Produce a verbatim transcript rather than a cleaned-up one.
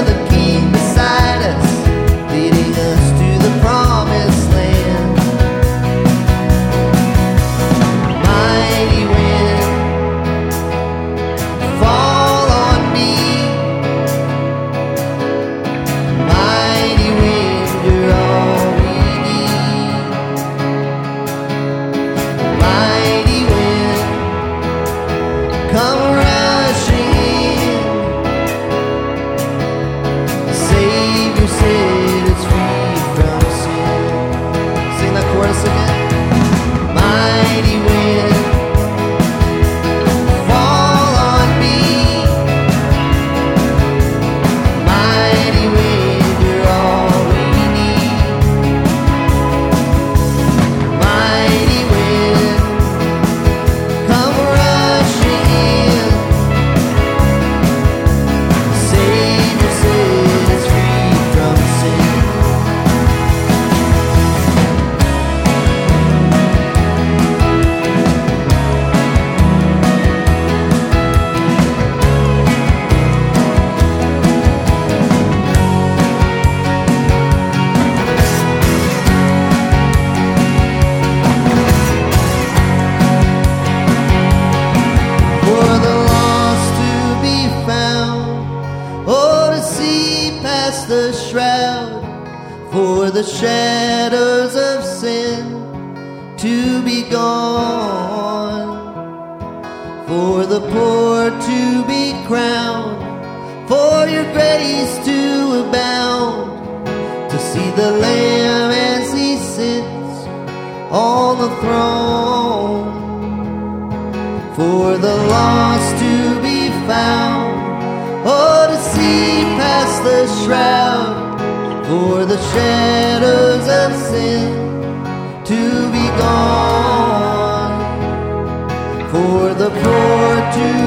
with a king beside us, leading us to the promised land. Mighty wind, fall on me. Mighty wind, you're all we need. Mighty wind, come rushing in. Savior said it's free from sin. Sing that chorus again. Mighty wind, fall on me. Mighty wind, you're all we need. Mighty wind, come rushing in. Savior said it's free from sin. For the lost to be found, oh, to see past the shroud, for the shadows of sin to be gone, for the poor to be crowned, for your grace to abound, to see the Lamb as he sits on the throne. For the lost to be found, oh, to see past the shroud, for the shadows of sin to be gone, for the poor to